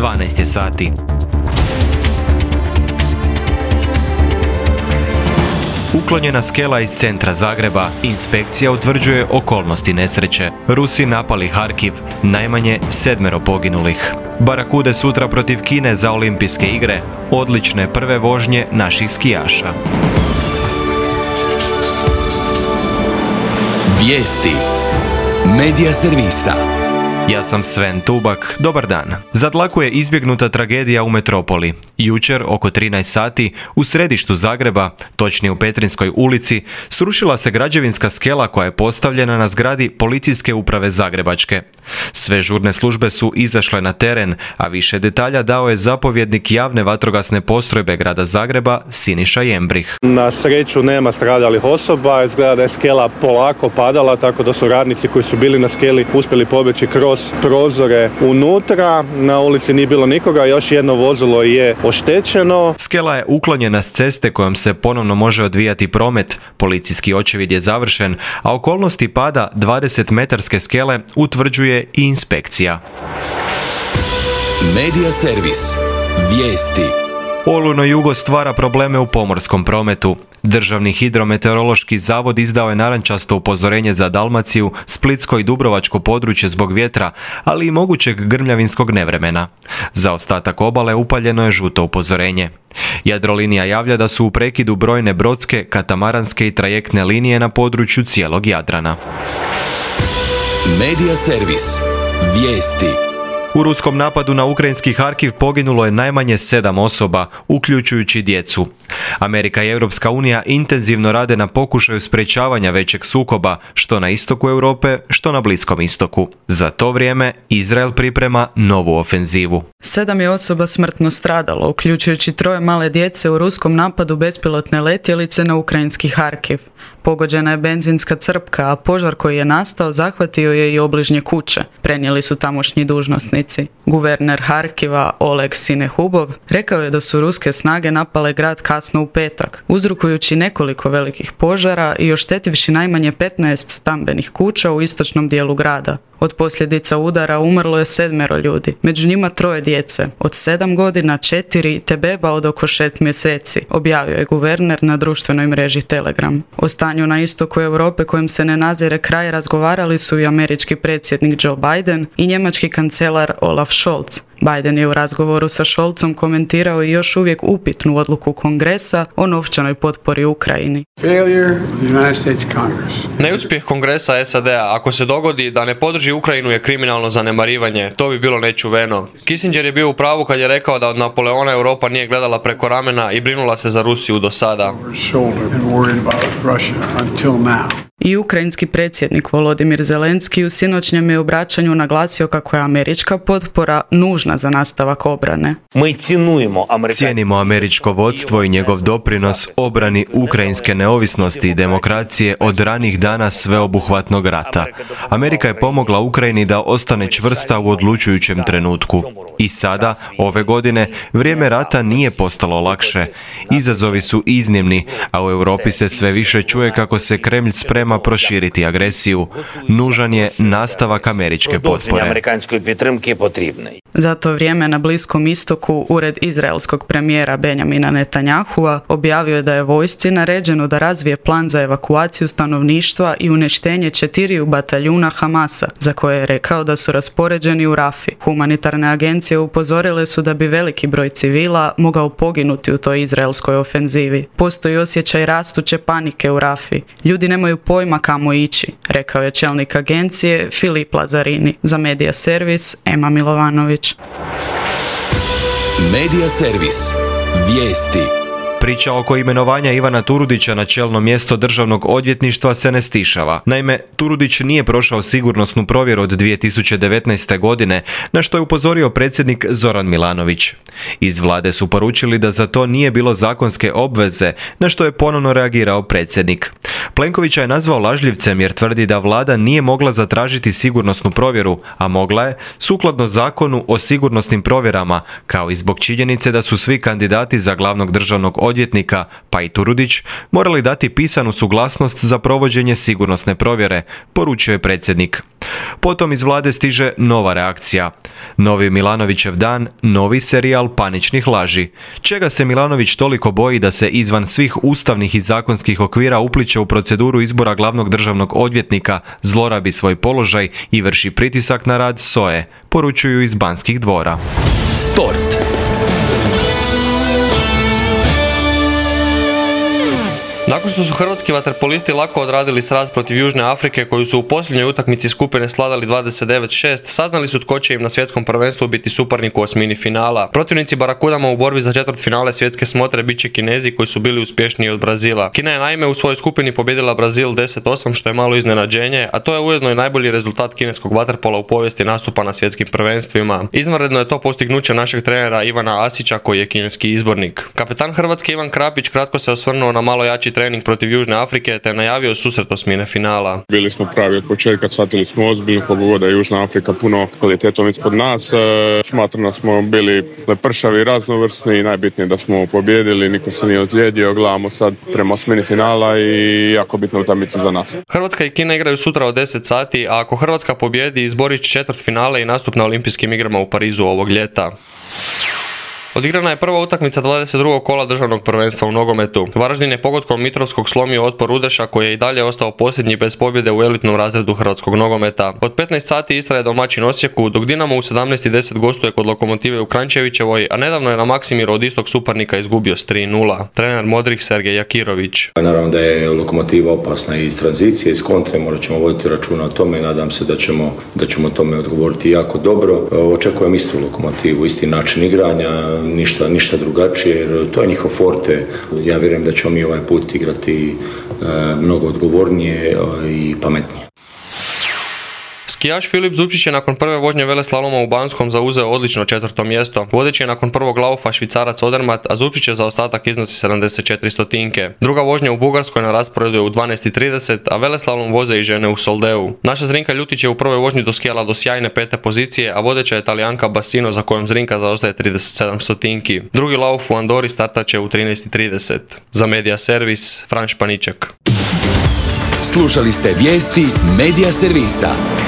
12 je sati. Uklonjena skela iz centra Zagreba, inspekcija utvrđuje okolnosti nesreće. Rusi napali Harkiv, najmanje 7 poginulih. Barakude sutra protiv Kine za olimpijske igre, odlične prve vožnje naših skijaša. Vijesti Medija servisa. Ja sam Sven Tubak, dobar dan. Za dlaku je izbjegnuta tragedija u metropoli. Jučer, oko 13 sati, u središtu Zagreba, točnije u Petrinskoj ulici, srušila se građevinska skela koja je postavljena na zgradi Policijske uprave Zagrebačke. Sve žurne službe su izašle na teren, a više detalja dao je zapovjednik javne vatrogasne postrojbe grada Zagreba, Siniša Jembrih. Na sreću nema stradalih osoba, izgleda da je skela polako padala, tako da su radnici koji su bili na skeli uspjeli pobjeći kroz prozore unutra. Na ulici nije bilo nikoga, još jedno vozilo je oštećeno. Skela je uklonjena s ceste kojom se ponovno može odvijati promet, policijski očevid je završen, a okolnosti pada 20-metarske skele utvrđuje i inspekcija. Medija servis. Vijesti. Olujno jugo stvara probleme u pomorskom prometu. Državni hidrometeorološki zavod izdao je narančasto upozorenje za Dalmaciju, Splitsko i Dubrovačko područje zbog vjetra, ali i mogućeg grmljavinskog nevremena. Za ostatak obale upaljeno je žuto upozorenje. Jadrolinija javlja da su u prekidu brojne brodske, katamaranske i trajektne linije na području cijelog Jadrana. Medija servis. Vijesti. U ruskom napadu na ukrajinski Harkiv poginulo je najmanje 7 osoba, uključujući djecu. Amerika i Europska unija intenzivno rade na pokušaju sprečavanja većeg sukoba, što na istoku Europe, što na Bliskom istoku. Za to vrijeme Izrael priprema novu ofenzivu. 7 je osoba smrtno stradalo, uključujući 3 male djece u ruskom napadu bespilotne letjelice na ukrajinski Harkiv. Pogođena je benzinska crpka, a požar koji je nastao zahvatio je i obližnje kuće, prenijeli su tamošnji dužnosnici. Guverner Harkiva Oleg Sinehubov rekao je da su ruske snage napale grad kasno u petak, uzrokujući nekoliko velikih požara i oštetivši najmanje 15 stambenih kuća u istočnom dijelu grada. Od posljedica udara umrlo je 7 ljudi, među njima 3 djece, od 7 godina, 4 te beba od oko 6 mjeseci, objavio je guverner na društvenoj mreži Telegram. O stanju na istoku Europe kojem se ne nazire kraj razgovarali su i američki predsjednik Joe Biden i njemački kancelar Olaf Scholz. Biden je u razgovoru sa Scholzom komentirao i još uvijek upitnu odluku Kongresa o novčanoj potpori Ukrajini. Neuspjeh Kongresa SAD-a ako se dogodi da ne podrži Ukrajinu je kriminalno zanemarivanje, to bi bilo nečuveno. Kissinger je bio u pravu kad je rekao da od Napoleona Europa nije gledala preko ramena i brinula se za Rusiju do sada. I ukrajinski predsjednik Volodimir Zelenski u sinoćnjem je obraćanju naglasio kako je američka potpora nužna za nastavak obrane. Cijenimo američko vodstvo i njegov doprinos obrani ukrajinske neovisnosti i demokracije od ranih dana sveobuhvatnog rata. Amerika je pomogla Ukrajini da ostane čvrsta u odlučujućem trenutku. I sada, ove godine, vrijeme rata nije postalo lakše. Izazovi su iznimni, a u Europi se sve više čuje kako se Kremlj sprema proširiti agresiju. Nužan je nastavak američke potpore. Za to vrijeme na Bliskom istoku ured izraelskog premijera Benjamina Netanyahua objavio je da je vojsci naređeno da razvije plan za evakuaciju stanovništva i uništenje 4 bataljuna Hamasa, za koje je rekao da su raspoređeni u Rafi. Humanitarne agencije upozorile su da bi veliki broj civila mogao poginuti u toj izraelskoj ofenzivi. Postoji osjećaj rastuće panike u Rafi. Ljudi nemaju pojma kamo ići, rekao je čelnik agencije Filip Lazarini. Za Medija servis Ema Milovanović. Medija servis. Vijesti. Priča oko imenovanja Ivana Turudića na čelno mjesto državnog odvjetništva se ne stišava. Naime, Turudić nije prošao sigurnosnu provjeru od 2019. godine, na što je upozorio predsjednik Zoran Milanović. Iz vlade su poručili da za to nije bilo zakonske obveze, na što je ponovno reagirao predsjednik. Plenkovića je nazvao lažljivcem jer tvrdi da vlada nije mogla zatražiti sigurnosnu provjeru, a mogla je sukladno zakonu o sigurnosnim provjerama, kao i zbog činjenice da su svi kandidati za glavnog državnog odvjetnika odvjetnika, pa i Turudić, morali dati pisanu suglasnost za provođenje sigurnosne provjere, poručio je predsjednik. Potom iz vlade stiže nova reakcija. Novi Milanovićev dan, novi serijal paničnih laži. Čega se Milanović toliko boji da se izvan svih ustavnih i zakonskih okvira upliče u proceduru izbora glavnog državnog odvjetnika, zlorabi svoj položaj i vrši pritisak na rad SOA-e, poručuju iz Banskih dvora. Sport. Nakon što su hrvatski vaterpolisti lako odradili sraz protiv Južne Afrike, koju su u posljednjoj utakmici skupine sladali 29-6, saznali su tko će im na svjetskom prvenstvu biti suparnik u osmini finala. Protivnici Barakudama u borbi za četvrtfinale svjetske smotre bit će Kinezi, koji su bili uspješniji od Brazila. Kina je naime u svojoj skupini pobijedila Brazil 10-8, što je malo iznenađenje, a to je ujedno i najbolji rezultat kineskog vaterpola u povijesti nastupa na svjetskim prvenstvima. Izvanredno je to postignuće našeg trenera Ivana Asića, koji je kineski izbornik. Kapetan Hrvatske Ivan Krapić kratko se osvrnuo na malo jači trening protiv Južne Afrike te najavio susret osmine finala. Bili smo pravi od početka, shvatili smo ozbiljno, koliko da je Južna Afrika puno kvalitetom ispod nas. Smatram da smo bili lepršavi, raznovrsni i najbitnije da smo pobjedili, niko se nije ozlijedio, gledamo sad prema osmini finala i jako bitna utakmica za nas. Hrvatska i Kina igraju sutra od 10 sati, a ako Hrvatska pobjedi izborit će četvrtfinale i nastup na Olimpijskim igrama u Parizu ovog ljeta. Odigrana je prva utakmica 22. kola državnog prvenstva u nogometu. Varaždin je pogodkom Mitrovskog slomio otpor Udeša, koji je i dalje ostao posljednji bez pobjede u elitnom razredu hrvatskog nogometa. Od 15 sati Istra je domaćin Osijeku, dok Dinamo u 17:10 gostuje kod Lokomotive u Kranjčevićevoj, a nedavno je na Maksimiru od istog suparnika izgubio s 3:0. Trener Modrih Sergej Jakirović. Naravno da je Lokomotiva opasna iz tranzicije, iz kontre, morat ćemo voditi računa o tome i nadam se da ćemo tome odgovoriti jako dobro. Očekujem istu Lokomotivu, isti način igranja, ništa drugačije, jer to je njihov forte. Ja vjerujem da ćemo mi ovaj put igrati mnogo odgovornije i pametnije. Skijaš Filip Zupčić je nakon prve vožnje veleslaloma u Banskom zauzeo odlično 4. mjesto. Vodeći je nakon prvog laufa Švicarac Odermatt, a Zupčić je za ostatak iznosi 74 stotinke. Druga vožnja u Bugarskoj na rasporedu je u 12:30, a veleslalom voze i žene u Soldeu. Naša Zrinka Ljutić je u prvoj vožnji doskijala do sjajne 5. pozicije, a vodeća je Talijanka Bassino, za kojom Zrinka zaostaje 37 stotinki. Drugi lauf u Andori startat će u 13:30. Za Media Servis, Fran Španiček. Slušali ste vijesti Media Servisa.